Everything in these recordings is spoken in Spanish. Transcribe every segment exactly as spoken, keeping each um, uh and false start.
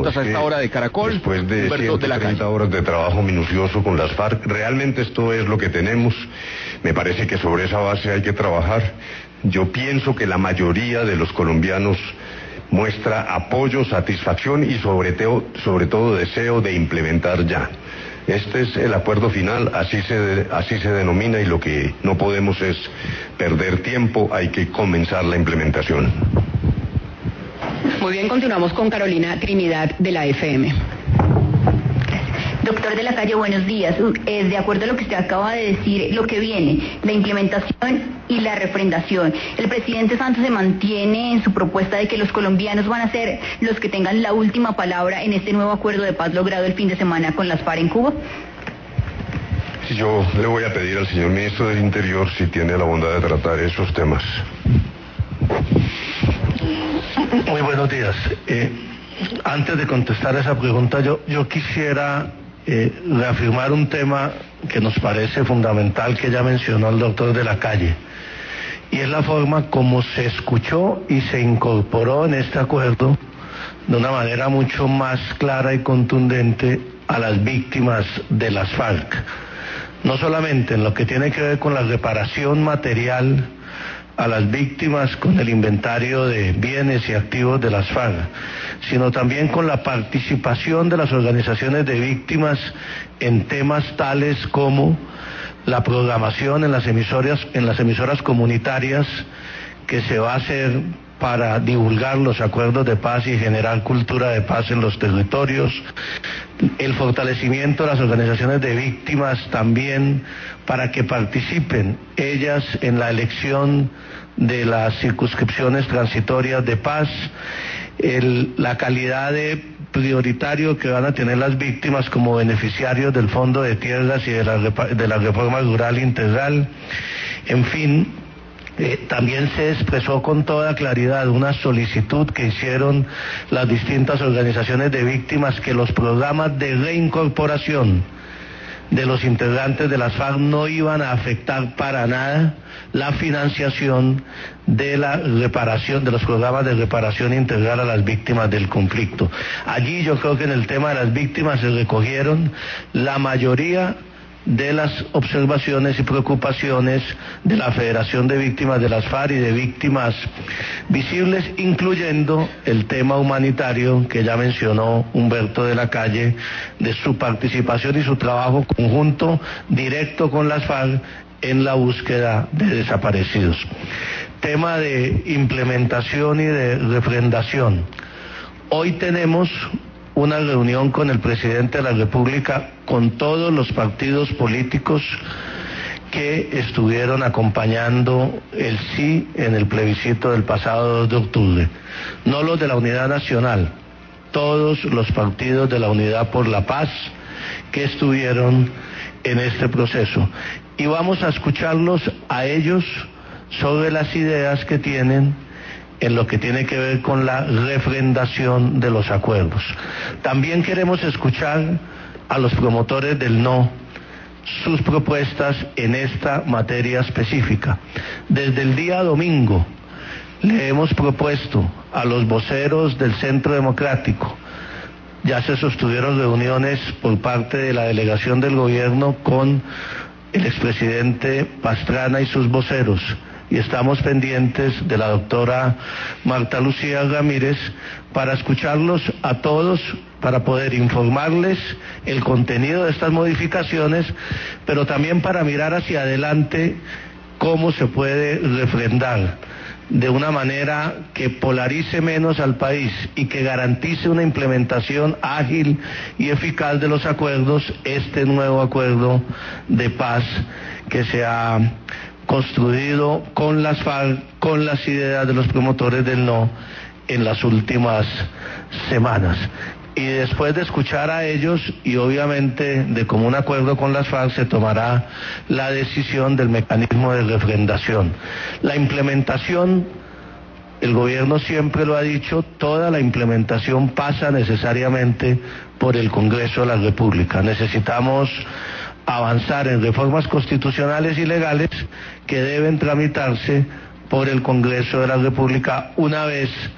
preguntas a esta hora de Caracol. Después de ciento treinta horas de trabajo minucioso con las FARC, realmente esto es lo que tenemos. Me parece que sobre esa base hay que trabajar. Yo pienso que la mayoría de los colombianos muestra apoyo, satisfacción y sobre, teo, sobre todo deseo de implementar ya. Este es el acuerdo final, así se, así se denomina, y lo que no podemos es perder tiempo, hay que comenzar la implementación. Muy bien, continuamos con Carolina Trinidad de la F M. Doctor de la Calle, buenos días. Eh, de acuerdo a lo que usted acaba de decir, lo que viene, la implementación y la refrendación. El presidente Santos se mantiene en su propuesta de que los colombianos van a ser los que tengan la última palabra en este nuevo acuerdo de paz logrado el fin de semana con las FARC en Cuba. Yo le voy a pedir al señor ministro del Interior si tiene la bondad de tratar esos temas. Muy buenos días. Eh, antes de contestar esa pregunta, yo, yo quisiera eh, reafirmar un tema que nos parece fundamental, que ya mencionó el doctor de la Calle, y es la forma como se escuchó y se incorporó en este acuerdo de una manera mucho más clara y contundente a las víctimas de las FARC. No solamente en lo que tiene que ver con la reparación material a las víctimas, con el inventario de bienes y activos de las FARC, sino también con la participación de las organizaciones de víctimas en temas tales como la programación en las emisoras, en las emisoras comunitarias que se va a hacer para divulgar los acuerdos de paz y generar cultura de paz en los territorios, el fortalecimiento de las organizaciones de víctimas también para que participen ellas en la elección de las circunscripciones transitorias de paz, el, la calidad de prioritario que van a tener las víctimas como beneficiarios del Fondo de Tierras y de la, de la Reforma Rural Integral, en fin. Eh, también se expresó con toda claridad una solicitud que hicieron las distintas organizaciones de víctimas, que los programas de reincorporación de los integrantes de las FARC no iban a afectar para nada la financiación de la reparación, de los programas de reparación integral a las víctimas del conflicto. Allí yo creo que en el tema de las víctimas se recogieron la mayoría de las observaciones y preocupaciones de la Federación de Víctimas de las FARC y de víctimas visibles, incluyendo el tema humanitario que ya mencionó Humberto de la Calle, de su participación y su trabajo conjunto directo con las FARC en la búsqueda de desaparecidos. Tema de implementación y de refrendación. Hoy tenemos una reunión con el presidente de la República, con todos los partidos políticos que estuvieron acompañando el sí en el plebiscito del pasado dos de octubre. No los de la Unidad Nacional, todos los partidos de la Unidad por la Paz que estuvieron en este proceso. Y vamos a escucharlos a ellos sobre las ideas que tienen en lo que tiene que ver con la refrendación de los acuerdos. También queremos escuchar a los promotores del no, sus propuestas en esta materia específica. Desde el día domingo le hemos propuesto a los voceros del Centro Democrático, ya se sostuvieron reuniones por parte de la delegación del gobierno con el expresidente Pastrana y sus voceros, y estamos pendientes de la doctora Marta Lucía Ramírez para escucharlos a todos, para poder informarles el contenido de estas modificaciones, pero también para mirar hacia adelante cómo se puede refrendar de una manera que polarice menos al país y que garantice una implementación ágil y eficaz de los acuerdos, este nuevo acuerdo de paz que se ha construido con las FARC, con las ideas de los promotores del no en las últimas semanas. Y después de escuchar a ellos y obviamente de común acuerdo con las FARC, se tomará la decisión del mecanismo de refrendación. La implementación, el gobierno siempre lo ha dicho, toda la implementación pasa necesariamente por el Congreso de la República. Necesitamos avanzar en reformas constitucionales y legales que deben tramitarse por el Congreso de la República una vez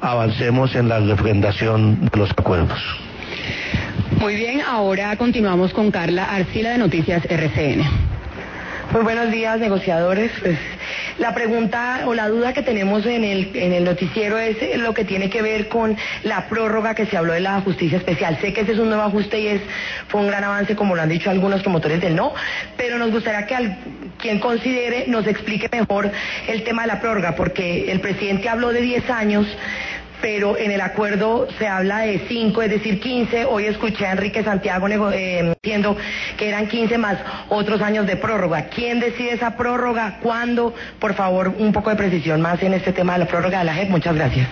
avancemos en la refrendación de los acuerdos. Muy bien, ahora continuamos con Carla Arcila de Noticias R C N. Muy buenos días, negociadores. Pues la pregunta o la duda que tenemos en el, en el noticiero es lo que tiene que ver con la prórroga que se habló de la justicia especial. Sé que ese es un nuevo ajuste y es fue un gran avance, como lo han dicho algunos promotores del no, pero nos gustaría que al, quien considere nos explique mejor el tema de la prórroga, porque el presidente habló de diez años, pero en el acuerdo se habla de cinco, es decir, quince. Hoy escuché a Enrique Santiago eh, diciendo que eran quince más otros años de prórroga. ¿Quién decide esa prórroga? ¿Cuándo? Por favor, un poco de precisión más en este tema de la prórroga de la J E P. Muchas gracias.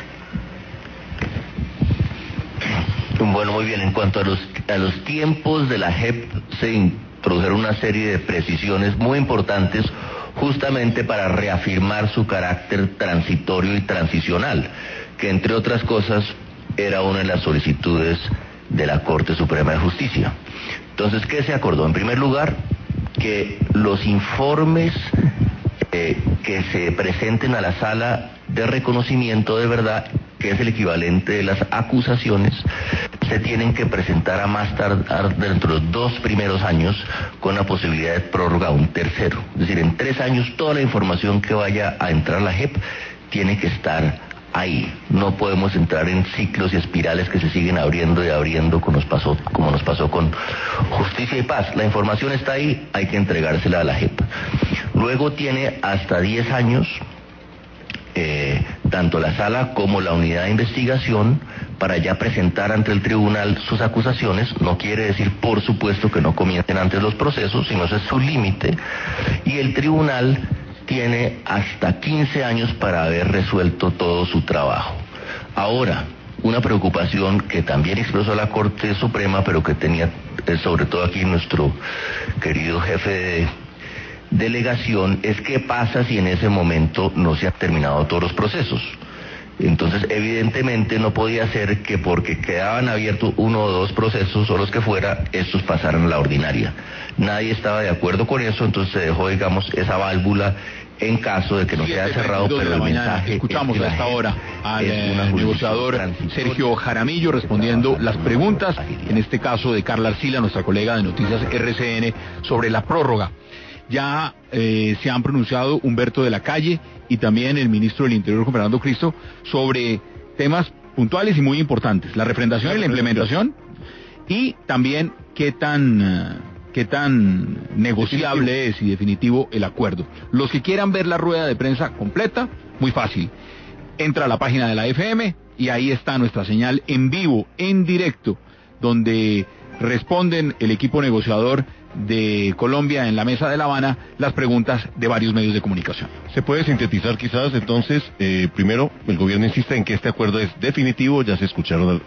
Bueno, muy bien. En cuanto a los, a los tiempos de la J E P, se introdujeron una serie de precisiones muy importantes justamente para reafirmar su carácter transitorio y transicional, que entre otras cosas era una de las solicitudes de la Corte Suprema de Justicia. Entonces, ¿qué se acordó? En primer lugar, que los informes eh, que se presenten a la sala de reconocimiento de verdad, que es el equivalente de las acusaciones, se tienen que presentar a más tardar dentro de los dos primeros años, con la posibilidad de prórroga a un tercero. Es decir, en tres años toda la información que vaya a entrar a la J E P tiene que estar ahí. No podemos entrar en ciclos y espirales que se siguen abriendo y abriendo como nos pasó, como nos pasó con Justicia y Paz. La información está ahí, hay que entregársela a la J E P. Luego tiene hasta diez años, eh, tanto la sala como la unidad de investigación, para ya presentar ante el tribunal sus acusaciones. No quiere decir, por supuesto, que no comiencen antes los procesos, sino ese es su límite. Y el tribunal tiene hasta quince años para haber resuelto todo su trabajo. Ahora, una preocupación que también expresó la Corte Suprema, pero que tenía eh, sobre todo aquí nuestro querido jefe de delegación, es qué pasa si en ese momento no se han terminado todos los procesos. Entonces, evidentemente no podía ser que porque quedaban abiertos uno o dos procesos o los que fuera, estos pasaran a la ordinaria. Nadie estaba de acuerdo con eso, entonces se dejó, digamos, esa válvula en caso de que no sea cerrado, pero el mensaje... Escuchamos a esta hora al negociador Sergio Jaramillo respondiendo las preguntas, en este caso de Carla Arcila, nuestra colega de Noticias R C N, sobre la prórroga. Ya eh, se han pronunciado Humberto de la Calle y también el ministro del Interior, Juan Fernando Cristo, sobre temas puntuales y muy importantes, la refrendación y la implementación, y también qué tan, uh, qué tan negociable es y definitivo el acuerdo. Los que quieran ver la rueda de prensa completa, muy fácil, entra a la página de la F M y ahí está nuestra señal en vivo, en directo, donde responden el equipo negociador de Colombia en la mesa de La Habana las preguntas de varios medios de comunicación. Se puede sintetizar quizás entonces, eh, primero, el gobierno insiste en que este acuerdo es definitivo, ya se escucharon